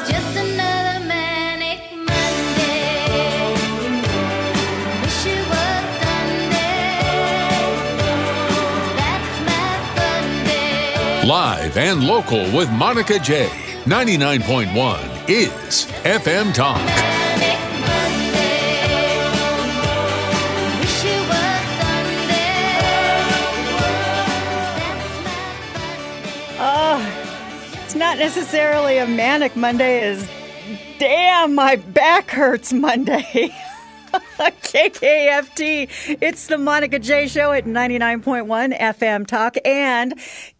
Just another manic Monday. Wish it was Sunday. That's my fun day. Live and local with Monica J. 99.1 is FM Talk. Manic Monday. Wish it was Sunday. That's my fun day. Oh, it's not necessarily a manic Monday. Is damn, my back hurts Monday. KKFT. It's the Monica J Show at 99.1 FM Talk and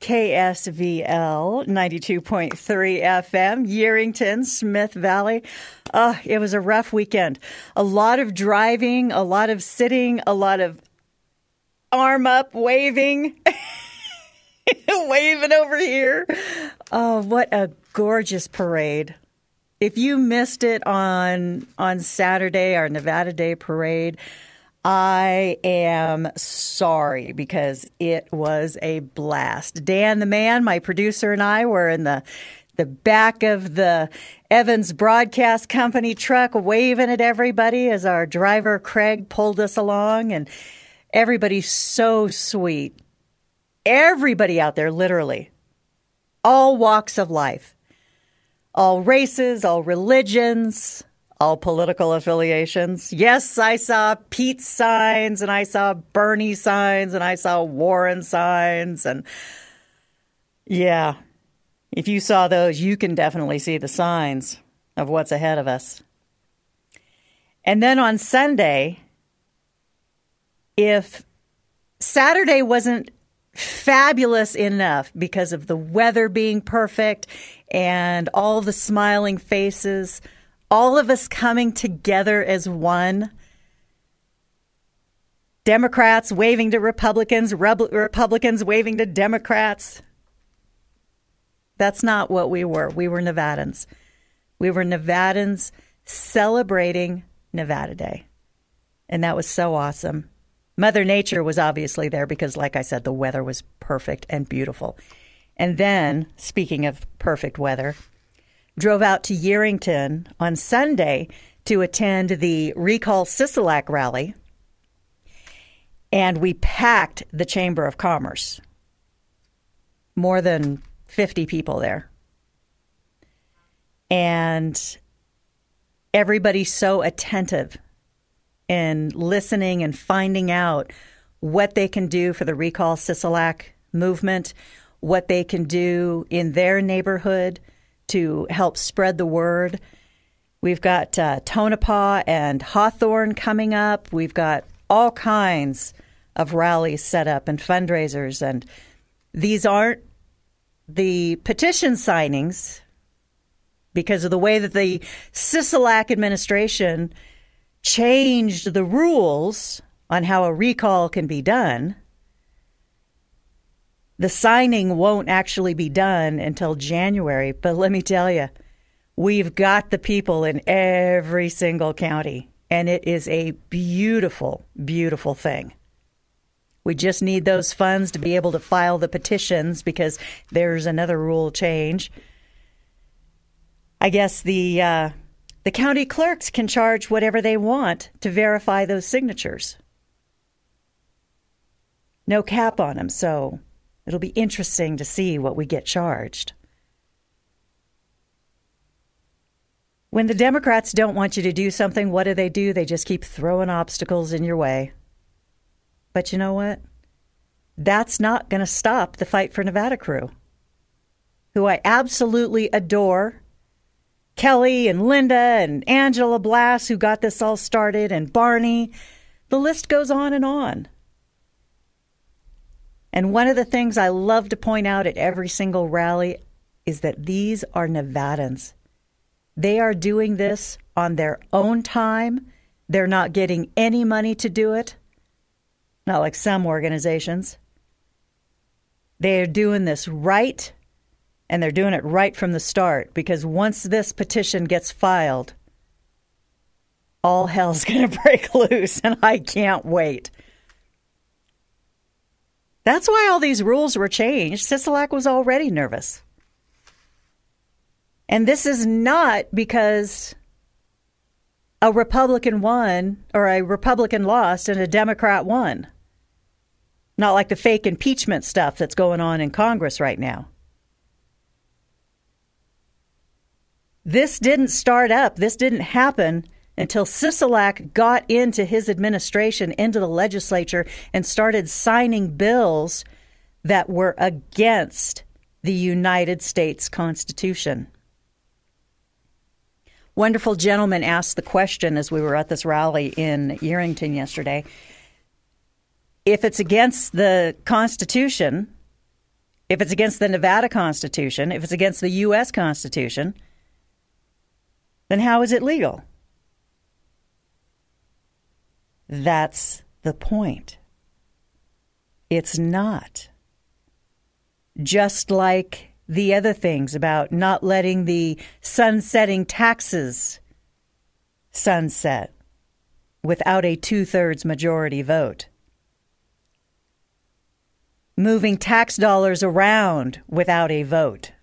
KSVL 92.3 FM, Yerington, Smith Valley. It was a rough weekend. A lot of driving, a lot of sitting, a lot of arm up, waving, waving over here. Oh, what a gorgeous parade. If you missed it on Saturday, our Nevada Day parade, I am sorry because it was a blast. Dan the man, my producer, and I were in the back of the Evans Broadcast Company truck waving at everybody as our driver Craig pulled us along, and everybody's so sweet. Everybody out there, literally, all walks of life. All races, all religions, all political affiliations. Yes, I saw Pete signs, and I saw Bernie signs, and I saw Warren signs. And yeah, if you saw those, you can definitely see the signs of what's ahead of us. And then on Sunday, if Saturday wasn't fabulous enough because of the weather being perfect and all the smiling faces, all of us coming together as one. Democrats waving to Republicans, Republicans waving to Democrats. That's not what we were. We were Nevadans. We were Nevadans celebrating Nevada Day. And that was so awesome. Mother Nature was obviously there because, like I said, the weather was perfect and beautiful. And then, speaking of perfect weather, drove out to Yerington on Sunday to attend the Recall Sisolak rally. And we packed the Chamber of Commerce. More than 50 people there. And everybody's so attentive and listening and finding out what they can do for the Recall Sisolak movement, what they can do in their neighborhood to help spread the word. We've got Tonopah and Hawthorne coming up. We've got all kinds of rallies set up and fundraisers. And these aren't the petition signings because of the way that the Sisolak administration changed the rules on how a recall can be done. The signing won't actually be done until January. But let me tell you, we've got the people in every single county. And it is a beautiful, beautiful thing. We just need those funds to be able to file the petitions because there's another rule change. I guess the county clerks can charge whatever they want to verify those signatures. No cap on them, so it'll be interesting to see what we get charged. When the Democrats don't want you to do something, what do? They just keep throwing obstacles in your way. But you know what? That's not going to stop the Fight for Nevada crew, who I absolutely adore. Kelly and Linda and Angela Blass, who got this all started, and Barney. The list goes on and on. And one of the things I love to point out at every single rally is that these are Nevadans. They are doing this on their own time. They're not getting any money to do it. Not like some organizations. They are doing this right. And they're doing it right from the start because once this petition gets filed, all hell's going to break loose, and I can't wait. That's why all these rules were changed. Sisolak was already nervous. And this is not because a Republican won or a Republican lost and a Democrat won. Not like the fake impeachment stuff that's going on in Congress right now. This didn't start up. This didn't happen until Sisolak got into his administration, into the legislature, and started signing bills that were against the United States Constitution. Wonderful gentleman asked the question as we were at this rally in Yerington yesterday. If it's against the Constitution, if it's against the Nevada Constitution, if it's against the U.S. Constitution, then how is it legal? That's the point. It's not. Just like the other things about not letting the sunsetting taxes sunset without a 2/3 majority vote. Moving tax dollars around without a vote.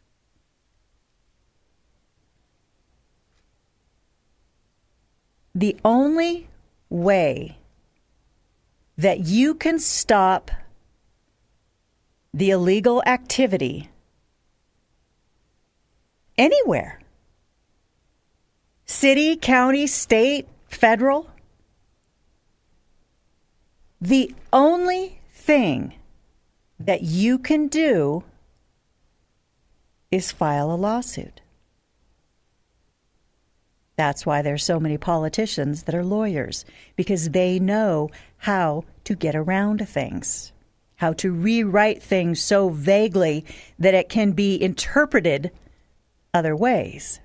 The only way that you can stop the illegal activity anywhere, city, county, state, federal, the only thing that you can do is file a lawsuit. That's why there's so many politicians that are lawyers, because they know how to get around things, how to rewrite things so vaguely that it can be interpreted other ways.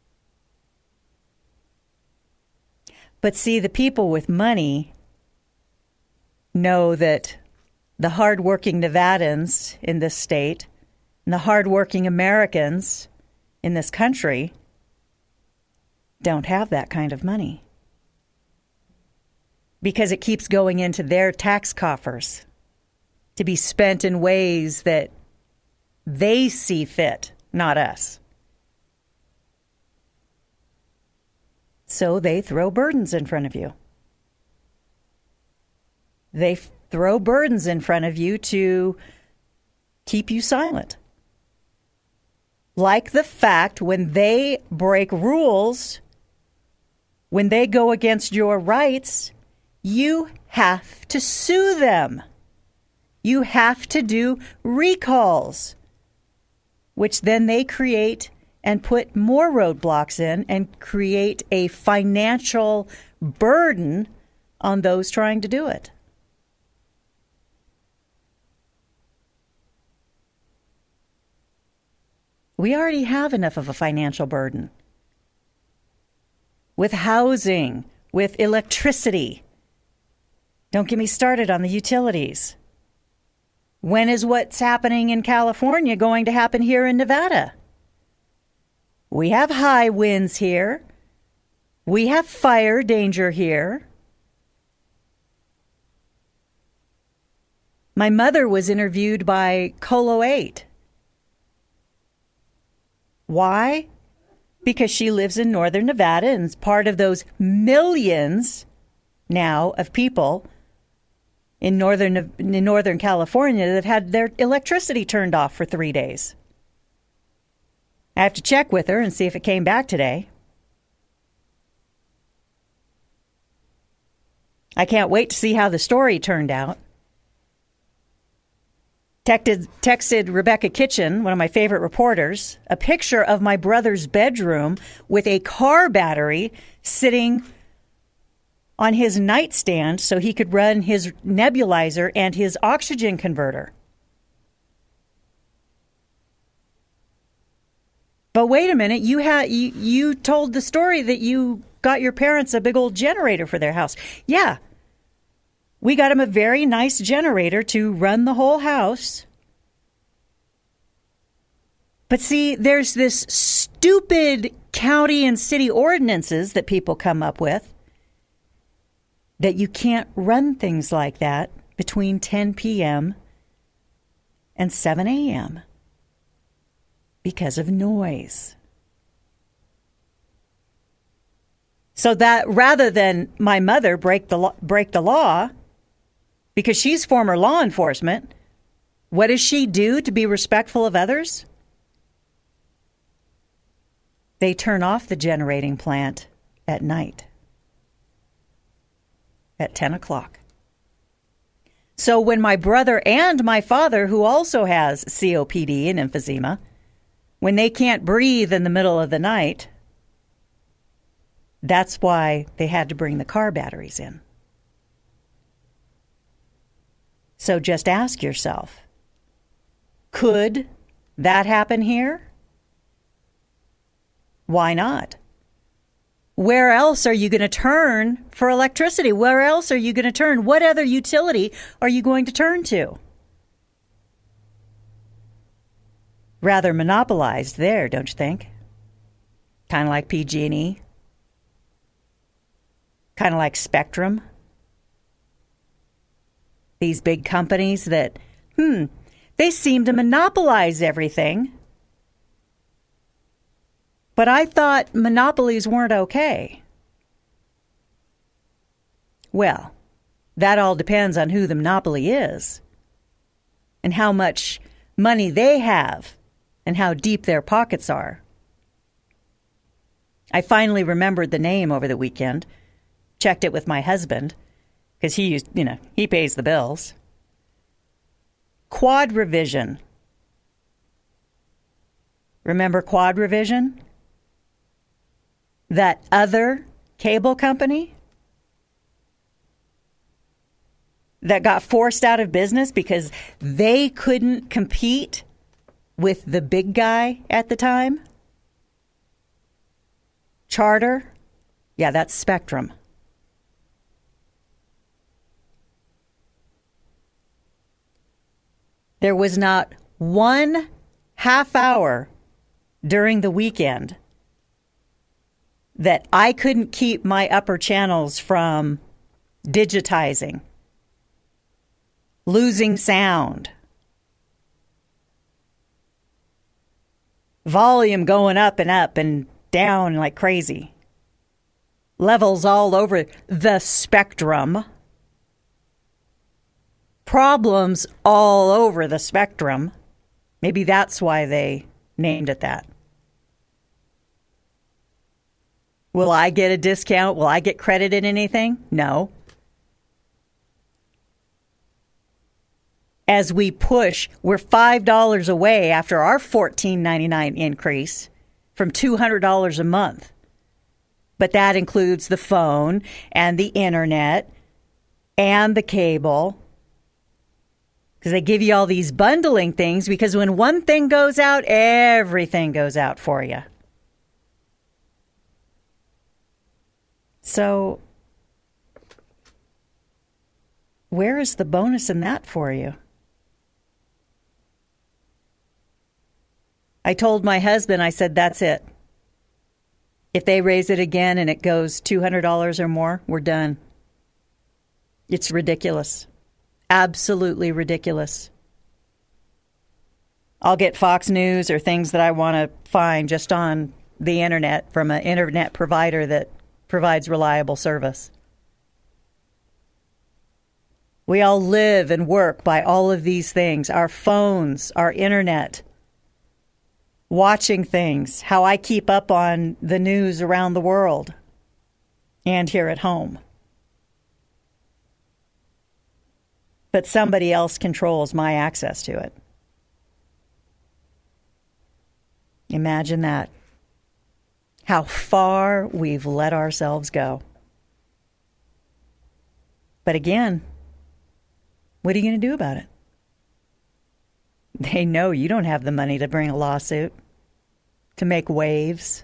But see, the people with money know that the hardworking Nevadans in this state and the hardworking Americans in this country don't have that kind of money, because it keeps going into their tax coffers to be spent in ways that they see fit, not us. So they throw burdens in front of you. They throw burdens in front of you to keep you silent. Like the fact when they break rules, when they go against your rights, you have to sue them. You have to do recalls, which then they create and put more roadblocks in and create a financial burden on those trying to do it. We already have enough of a financial burden with housing, with electricity. Don't get me started on the utilities. When is what's happening in California going to happen here in Nevada? We have high winds here. We have fire danger here. My mother was interviewed by Colo 8. Why? Because she lives in northern Nevada and is part of those millions now of people in northern California that have had their electricity turned off for 3 days. I have to check with her and see if it came back today. I can't wait to see how the story turned out. Texted Rebecca Kitchen, one of my favorite reporters, a picture of my brother's bedroom with a car battery sitting on his nightstand so he could run his nebulizer and his oxygen converter. But wait a minute, you told the story that you got your parents a big old generator for their house. Yeah. We got him a very nice generator to run the whole house. But see, there's this stupid county and city ordinances that people come up with that you can't run things like that between 10 p.m. and 7 a.m. because of noise. So that rather than my mother break the law, because she's former law enforcement, what does she do to be respectful of others? They turn off the generating plant at night at 10 o'clock. So when my brother and my father, who also has COPD and emphysema, when they can't breathe in the middle of the night, that's why they had to bring the car batteries in. So just ask yourself, could that happen here? Why not? Where else are you going to turn for electricity? Where else are you going to turn? What other utility are you going to turn to? Rather monopolized there, don't you think? Kind of like PG&E. Kind of like Spectrum. These big companies that, they seem to monopolize everything. But I thought monopolies weren't okay. Well, that all depends on who the monopoly is and how much money they have and how deep their pockets are. I finally remembered the name over the weekend, checked it with my husband, because he pays the bills. Quadrivision. Remember Quadrivision? That other cable company that got forced out of business because they couldn't compete with the big guy at the time? Charter? Yeah, that's Spectrum. There was not one half hour during the weekend that I couldn't keep my upper channels from digitizing, losing sound, volume going up and down like crazy, levels all over the spectrum, problems all over the spectrum. Maybe that's why they named it that. Will I get a discount? Will I get credit in anything? No. As we push, we're $5 away after our $14.99 increase from $200 a month. But that includes the phone and the internet and the cable. Because they give you all these bundling things, because when one thing goes out, everything goes out for you. So, where is the bonus in that for you? I told my husband, I said, that's it. If they raise it again and it goes $200 or more, we're done. It's ridiculous. Absolutely ridiculous. I'll get Fox News or things that I want to find just on the internet from an internet provider that provides reliable service. We all live and work by all of these things. Our phones, our internet, watching things, how I keep up on the news around the world and here at home. But somebody else controls my access to it. Imagine that. How far we've let ourselves go. But again, what are you going to do about it? They know you don't have the money to bring a lawsuit, to make waves.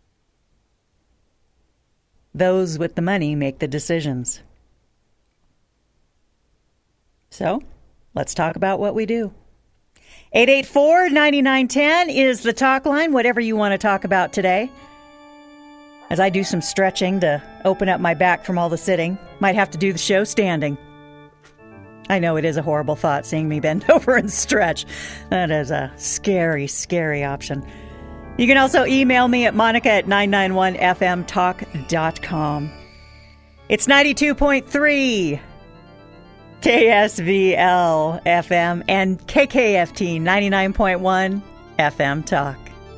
Those with the money make the decisions. So, let's talk about what we do. 884-9910 is the talk line, whatever you want to talk about today. As I do some stretching to open up my back from all the sitting, might have to do the show standing. I know it is a horrible thought, seeing me bend over and stretch. That is a scary, scary option. You can also email me at monica@991fmtalk.com. It's 92.3 KSVL FM and KKFT 99.1 FM Talk.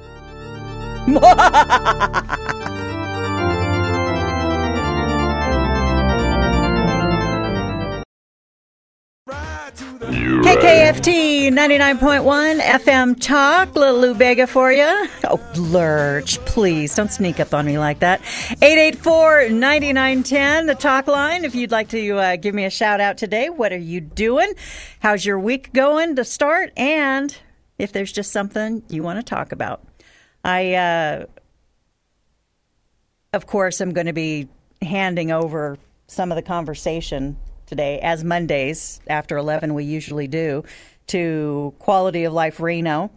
KKFT 99.1 FM Talk. Little Lou Bega for you. Oh, Lurch, please don't sneak up on me like that. 884-9910, the talk line. If you'd like to give me a shout out today, what are you doing? How's your week going to start? And if there's just something you want to talk about. I, of course, am going to be handing over some of the conversation today, as Mondays after 11 we usually do, to Quality of Life Reno.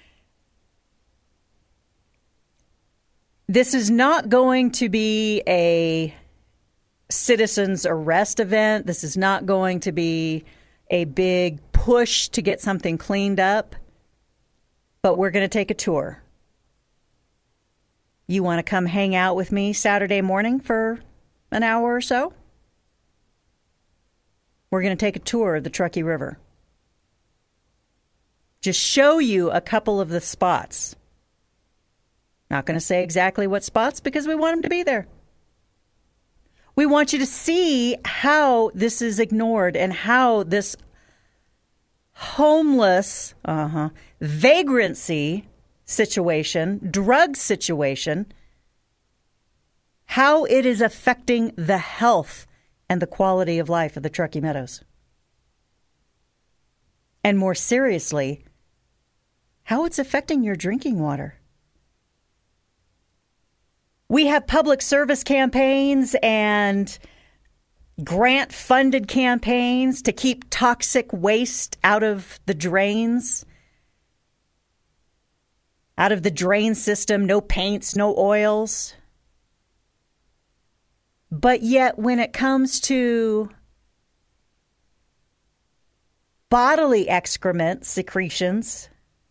This is not going to be a citizens arrest event. This is not going to be a big push to get something cleaned up, but we're going to take a tour. You want to come hang out with me Saturday morning for an hour or so? We're going to take a tour of the Truckee River. Just show you a couple of the spots. Not going to say exactly what spots because we want them to be there. We want you to see how this is ignored and how this homeless vagrancy situation, drug situation, how it is affecting the health and the quality of life of the Truckee Meadows. And more seriously, how it's affecting your drinking water. We have public service campaigns and grant-funded campaigns to keep toxic waste out of the drains, out of the drain system, no paints, no oils. But yet, when it comes to bodily excrement secretions,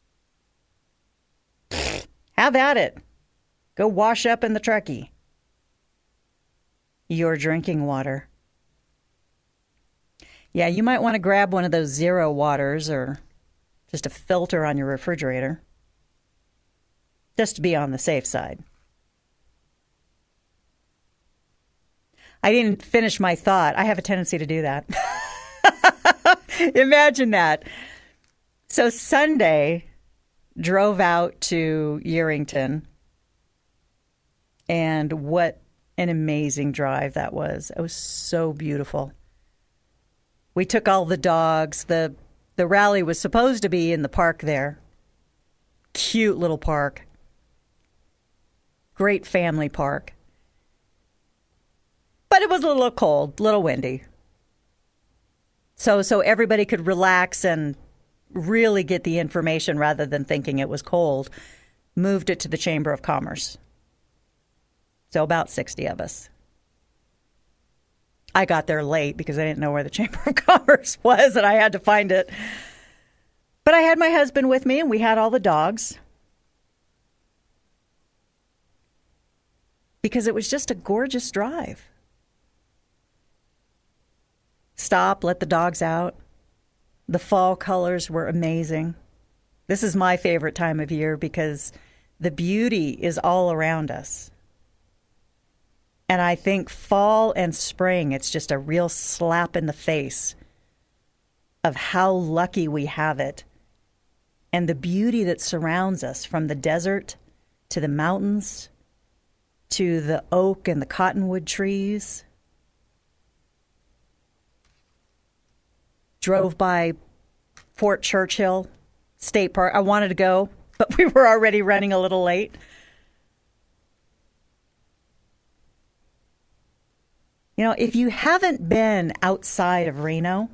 have at it. Go wash up in the Truckee. Your drinking water. Yeah, you might want to grab one of those Zero waters or just a filter on your refrigerator, just to be on the safe side. I didn't finish my thought. I have a tendency to do that. Imagine that. So Sunday, drove out to Yerington, and what an amazing drive that was. It was so beautiful. We took all the dogs. The rally was supposed to be in the park there. Cute little park. Great family park. But it was a little cold, a little windy. So everybody could relax and really get the information rather than thinking it was cold. Moved it to the Chamber of Commerce. So about 60 of us. I got there late because I didn't know where the Chamber of Commerce was and I had to find it. But I had my husband with me and we had all the dogs. Because it was just a gorgeous drive. Stop, let the dogs out. The fall colors were amazing. This is my favorite time of year because the beauty is all around us. And I think fall and spring, it's just a real slap in the face of how lucky we have it and the beauty that surrounds us, from the desert to the mountains to the oak and the cottonwood trees. Drove by Fort Churchill State Park. I wanted to go, but we were already running a little late. You know, if you haven't been outside of Reno,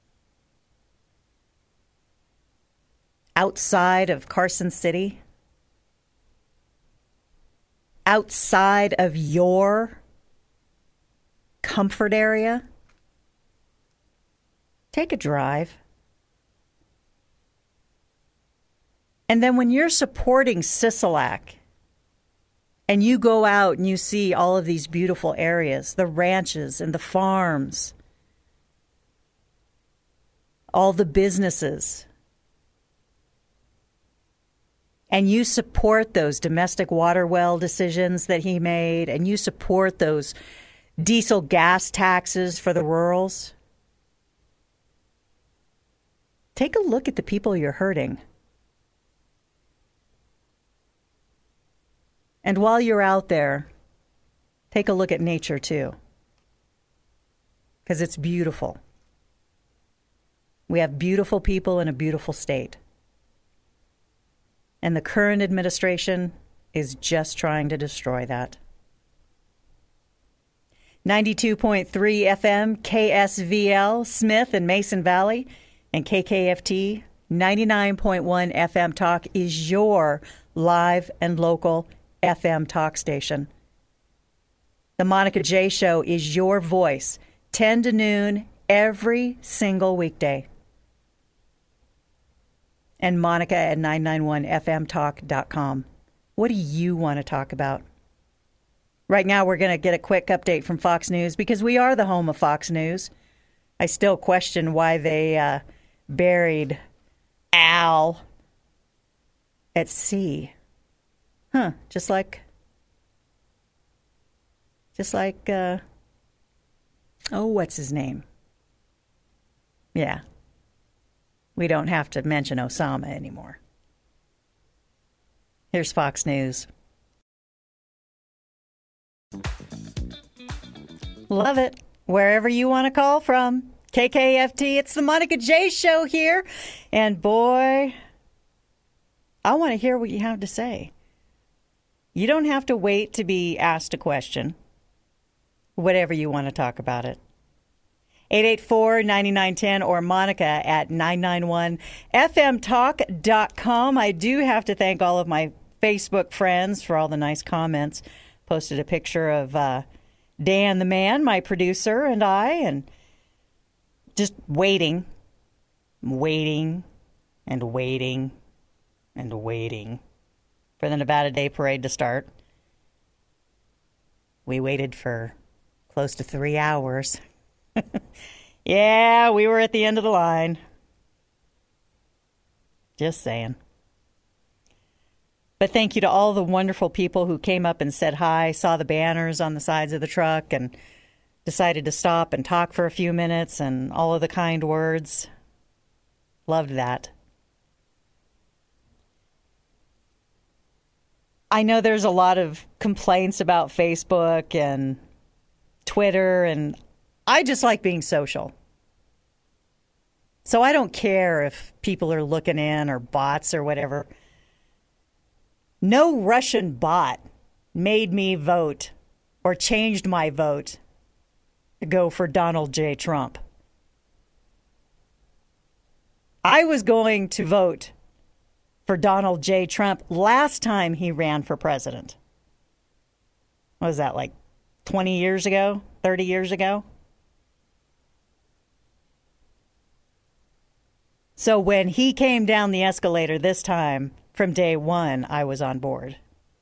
outside of Carson City, outside of your comfort area, take a drive. And then when you're supporting Sisolak and you go out and you see all of these beautiful areas, the ranches and the farms, all the businesses, and you support those domestic water well decisions that he made, and you support those diesel gas taxes for the rurals, take a look at the people you're hurting. And while you're out there, take a look at nature too, because it's beautiful. We have beautiful people in a beautiful state. And the current administration is just trying to destroy that. 92.3 FM, KSVL, Smith and Mason Valley, and KKFT, 99.1 FM Talk is your live and local FM talk station. The Monica J. Show is your voice, 10 to noon, every single weekday. And Monica at 991fmtalk.com. What do you want to talk about? Right now, we're going to get a quick update from Fox News because we are the home of Fox News. I still question why they buried Al at sea. Just like, what's his name? Yeah. We don't have to mention Osama anymore. Here's Fox News. Love it. Wherever you want to call from. KKFT, it's the Monica J. Show here. And boy, I want to hear what you have to say. You don't have to wait to be asked a question. Whatever you want to talk about it. 884-9910 or Monica at 991fmtalk.com. I do have to thank all of my Facebook friends for all the nice comments. Posted a picture of Dan the Man, my producer, and I, and just waiting for the Nevada Day Parade to start. We waited for close to 3 hours. Yeah, we were at the end of the line. Just saying. But thank you to all the wonderful people who came up and said hi, saw the banners on the sides of the truck, and decided to stop and talk for a few minutes, and all of the kind words. Loved that. I know there's a lot of complaints about Facebook and Twitter, and I just like being social. So I don't care if people are looking in or bots or whatever. No Russian bot made me vote or changed my vote to go for Donald J. Trump. I was going to vote for Donald J. Trump last time he ran for president. What was that, like 20 years ago? 30 years ago? So when he came down the escalator this time, from day one, I was on board.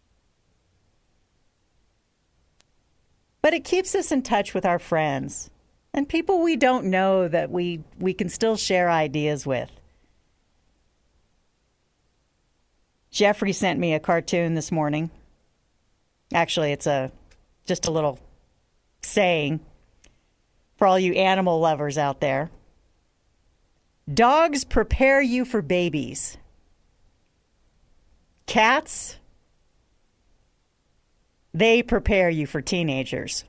But it keeps us in touch with our friends and people we don't know that we can still share ideas with. Jeffrey sent me a cartoon this morning. Actually, it's just a little saying for all you animal lovers out there. Dogs prepare you for babies. Cats, they prepare you for teenagers.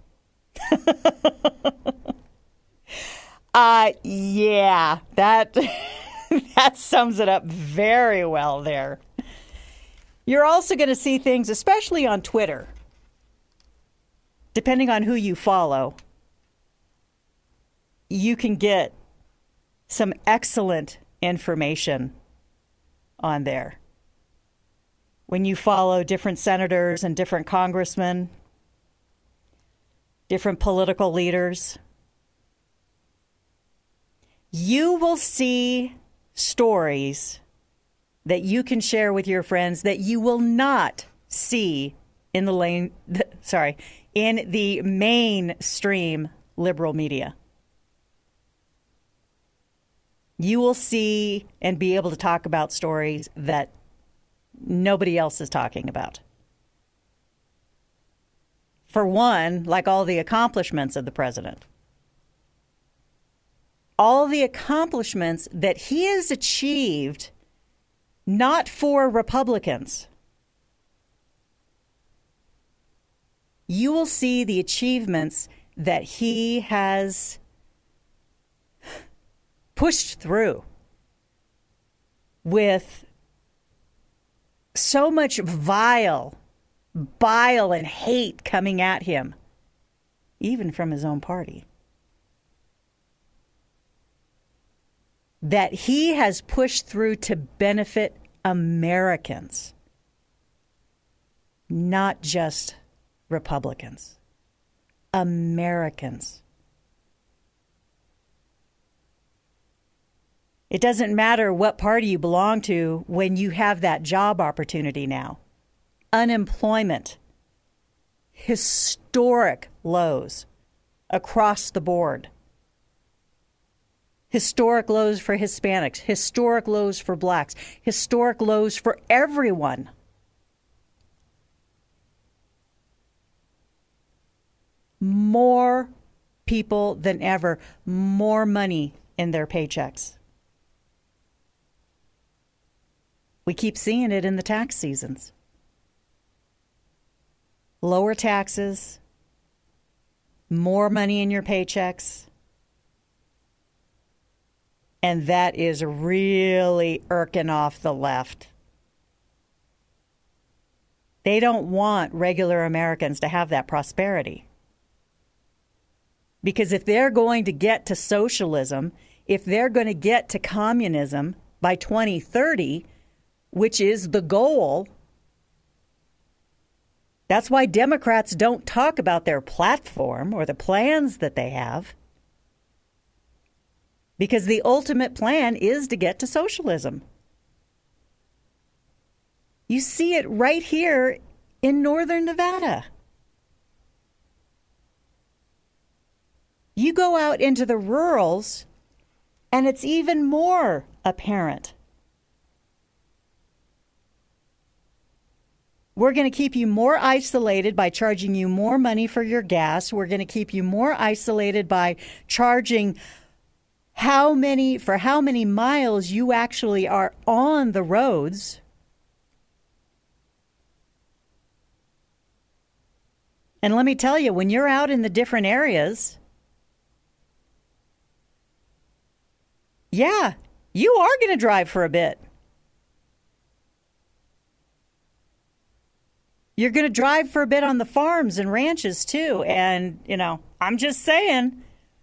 Yeah, that sums it up very well there. You're also going to see things, especially on Twitter, depending on who you follow, you can get some excellent information on there. When you follow different senators and different congressmen, different political leaders, you will see stories that you can share with your friends that you will not see in in the mainstream liberal media. You will see and be able to talk about stories that nobody else is talking about. For one, like all the accomplishments of the president. All the accomplishments that he has achieved, not for Republicans. You will see the achievements that he has pushed through with so much bile and hate coming at him, even from his own party, that he has pushed through to benefit Americans, not just Republicans. Americans. It doesn't matter what party you belong to when you have that job opportunity now. Unemployment, historic lows across the board. Historic lows for Hispanics, historic lows for blacks, historic lows for everyone. More people than ever, more money in their paychecks. We keep seeing it in the tax seasons. Lower taxes, more money in your paychecks. And that is really irking off the left. They don't want regular Americans to have that prosperity. Because if they're going to get to socialism, if they're going to get to communism by 2030, which is the goal, that's why Democrats don't talk about their platform or the plans that they have. Because the ultimate plan is to get to socialism. You see it right here in northern Nevada. You go out into the rurals, and it's even more apparent. We're going to keep you more isolated by charging you more money for your gas. We're going to keep you more isolated by charging how many miles you actually are on the roads. And let me tell you, when you're out in the different areas, yeah, you are going to drive for a bit. You're going to drive for a bit on the farms and ranches, too. And, I'm just saying,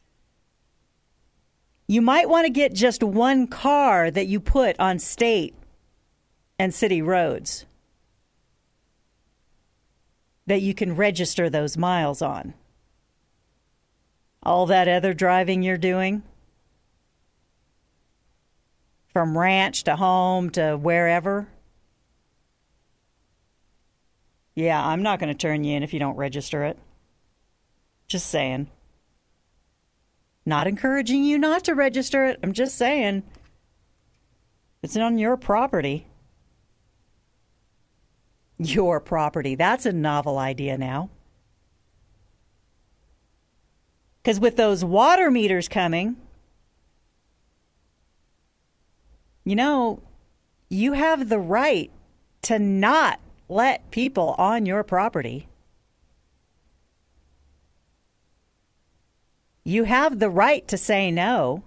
you might want to get just one car that you put on state and city roads that you can register those miles on. All that other driving you're doing, from ranch to home to wherever, yeah, I'm not going to turn you in if you don't register it. Just saying. Not encouraging you not to register it. I'm just saying. It's on your property. Your property. That's a novel idea now. Because with those water meters coming, you have the right to not let people on your property. You have the right to say no.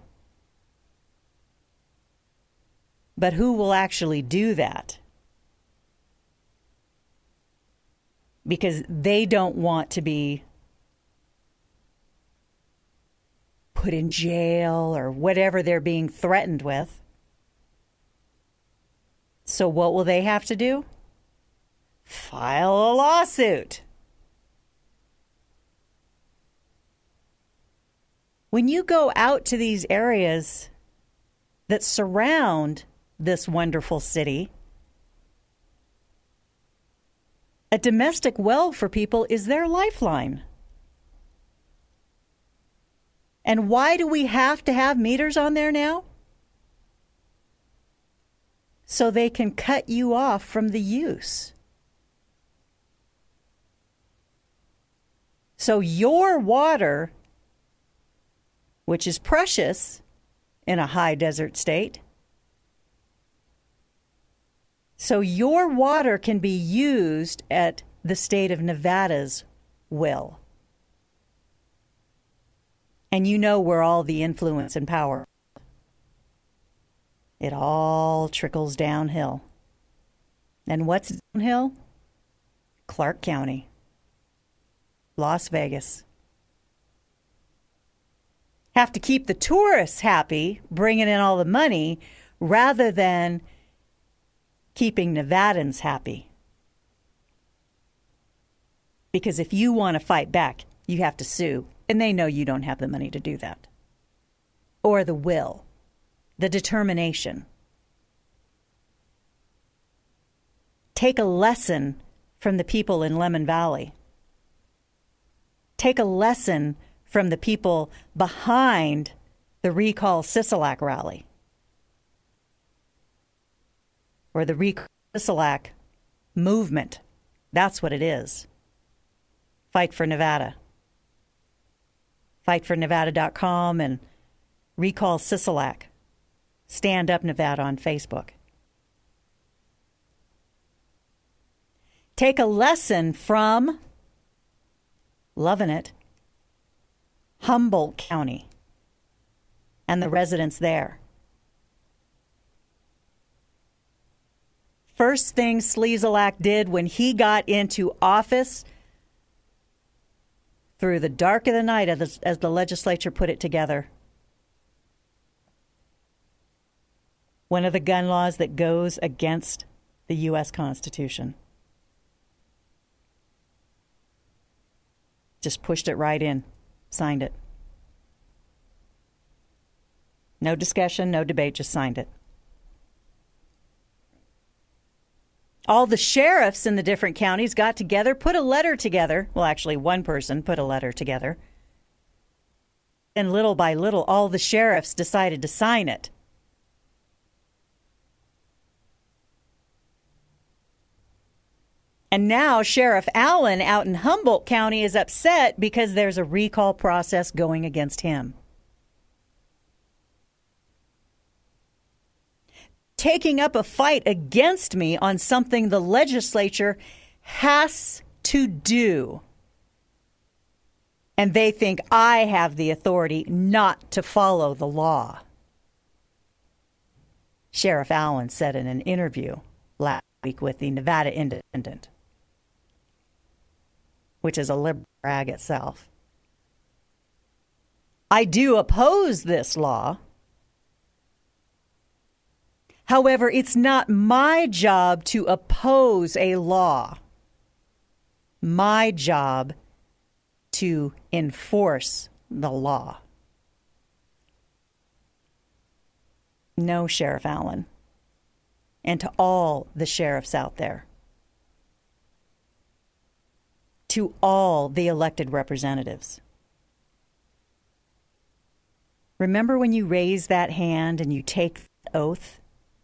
But who will actually do that? Because they don't want to be put in jail or whatever they're being threatened with. So what will they have to do? File a lawsuit. When you go out to these areas that surround this wonderful city. A domestic well for people is their lifeline. And why do we have to have meters on there now? So they can cut you off from the use. So your water, which is precious in a high desert state, so your water can be used at the state of Nevada's will. And you know where all the influence and power. It all trickles downhill. And what's downhill? Clark County, Las Vegas. Have to keep the tourists happy, bringing in all the money, rather than keeping Nevadans happy. Because if you want to fight back, you have to sue. And they know you don't have the money to do that. Or the will, the determination. Take a lesson from the people in Lemon Valley. Take a lesson from the people behind the Recall Sisolak rally. Or the Recall Sisolak movement. That's what it is. Fight for Nevada. FightForNevada.com and Recall Sisolak. Stand Up Nevada on Facebook. Take a lesson from, loving it, Humboldt County and the residents there. First thing Sisolak did when he got into office, through the dark of the night, as the legislature put it together, one of the gun laws that goes against the U.S. Constitution. Just pushed it right in, signed it. No discussion, no debate, just signed it. All the sheriffs in the different counties got together, put a letter together. Well, actually, one person put a letter together. And little by little, all the sheriffs decided to sign it. And now Sheriff Allen out in Humboldt County is upset because there's a recall process going against him. Taking up a fight against me on something the legislature has to do. And they think I have the authority not to follow the law. Sheriff Allen said in an interview last week with the Nevada Independent, which is a liberal rag itself. I do oppose this law. However, it's not my job to oppose a law. My job to enforce the law. No, Sheriff Allen, and to all the sheriffs out there, to all the elected representatives. Remember when you raise that hand and you take the oath?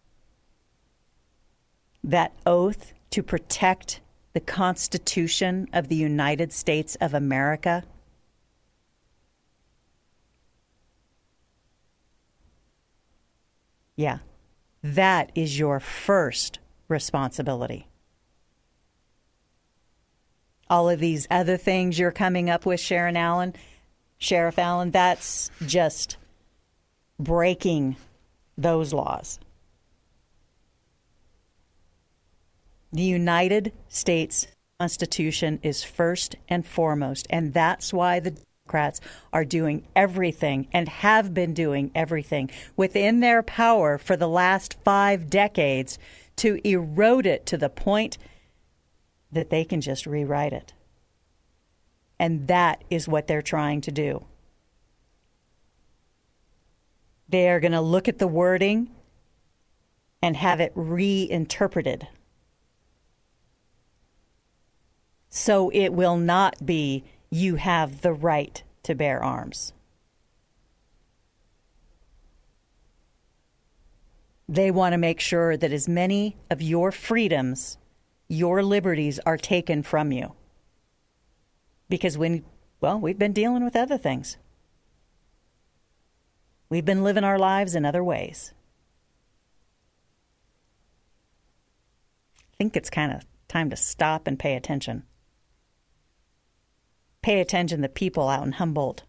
That oath to protect the Constitution of the United States of America? Yeah, that is your first responsibility. All of these other things you're coming up with, Sheriff Allen, that's just breaking those laws. The United States Constitution is first and foremost, and that's why the Democrats are doing everything and have been doing everything within their power for the last 5 decades to erode it to the point that they can just rewrite it. And that is what they're trying to do. They are going to look at the wording and have it reinterpreted. So it will not be, you have the right to bear arms. They want to make sure that as many of your freedoms, your liberties are taken from you. Because we've been dealing with other things. We've been living our lives in other ways. I think it's kind of time to stop and pay attention. Pay attention to people out in Humboldt.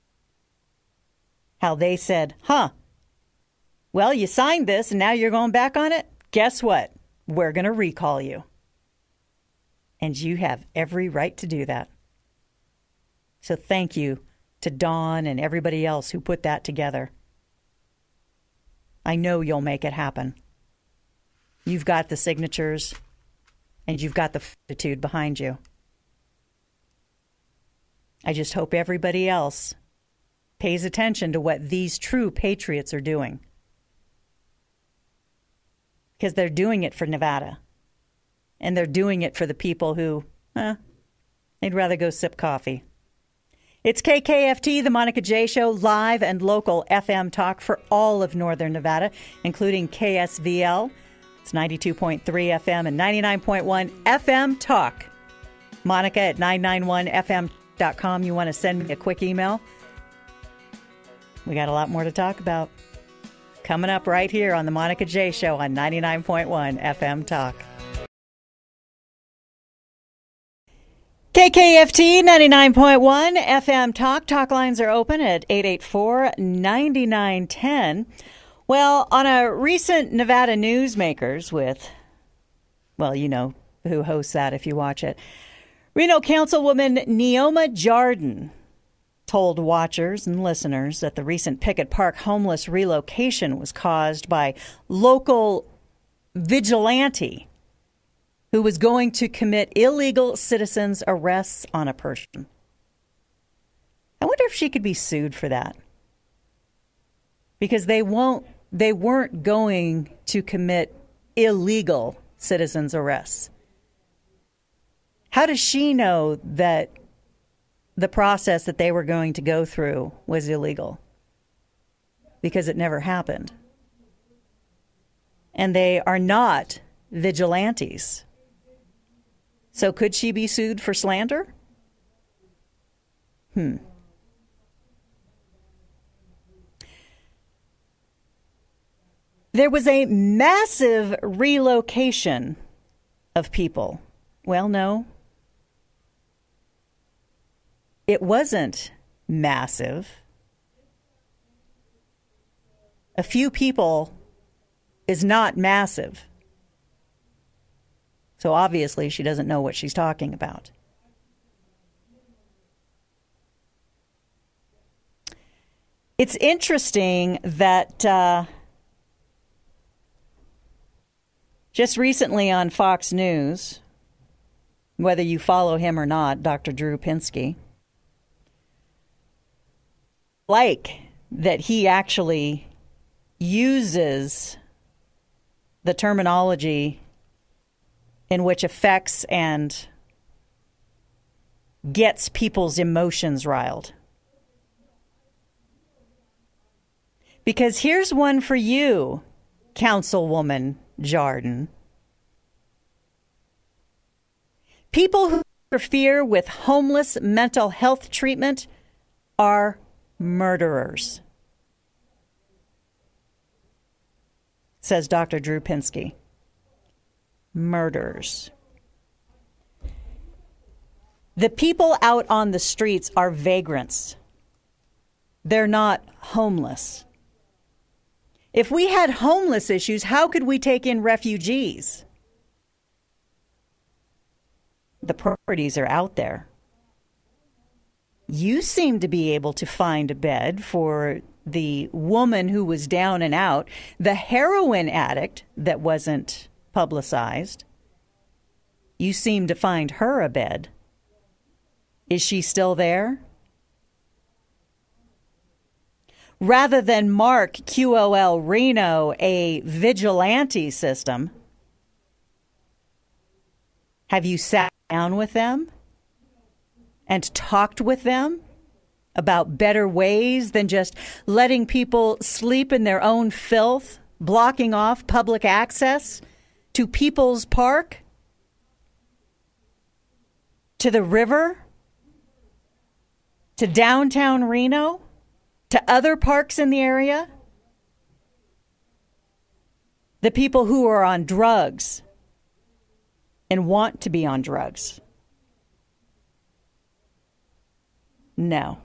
How they said, well, you signed this and now you're going back on it? Guess what? We're going to recall you. And you have every right to do that. So thank you to Dawn and everybody else who put that together. I know you'll make it happen. You've got the signatures and you've got the fortitude behind you. I just hope everybody else pays attention to what these true patriots are doing. Because they're doing it for Nevada. And they're doing it for the people who, they'd rather go sip coffee. It's KKFT, the Monica J Show, live and local FM talk for all of Northern Nevada, including KSVL. It's 92.3 FM and 99.1 FM talk. Monica at 991fm.com. You want to send me a quick email? We got a lot more to talk about. Coming up right here on the Monica J Show on 99.1 FM talk. KKFT 99.1 FM Talk. Talk lines are open at 884-9910. Well, on a recent Nevada Newsmakers with, you know who hosts that if you watch it, Reno Councilwoman Neoma Jardin told watchers and listeners that the recent Pickett Park homeless relocation was caused by local vigilante who was going to commit illegal citizens arrests on a person. I wonder if she could be sued for that. Because they weren't going to commit illegal citizens arrests. How does she know that the process that they were going to go through was illegal? Because it never happened. And they are not vigilantes. So could she be sued for slander? There was a massive relocation of people. Well, no. It wasn't massive. A few people is not massive. So obviously she doesn't know what she's talking about. It's interesting that just recently on Fox News, whether you follow him or not, Dr. Drew Pinsky, that he actually uses the terminology in which affects and gets people's emotions riled. Because here's one for you, Councilwoman Jardin. People who interfere with homeless mental health treatment are murderers, says Dr. Drew Pinsky. Murderers. The people out on the streets are vagrants. They're not homeless. If we had homeless issues, how could we take in refugees? The priorities are out there. You seem to be able to find a bed for the woman who was down and out, the heroin addict that wasn't publicized. You seem to find her a bed. Is she still there? rather than mark QOL Reno a vigilante system, have you sat down with them and talked with them about better ways than just letting people sleep in their own filth, blocking off public access to People's Park, to the river, to downtown Reno, to other parks in the area? The people who are on drugs and want to be on drugs. No.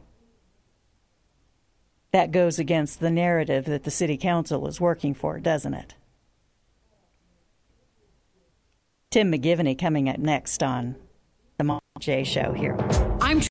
That goes against the narrative that the city council is working for, doesn't it? Tim McGivney coming up next on the Mom J Show here.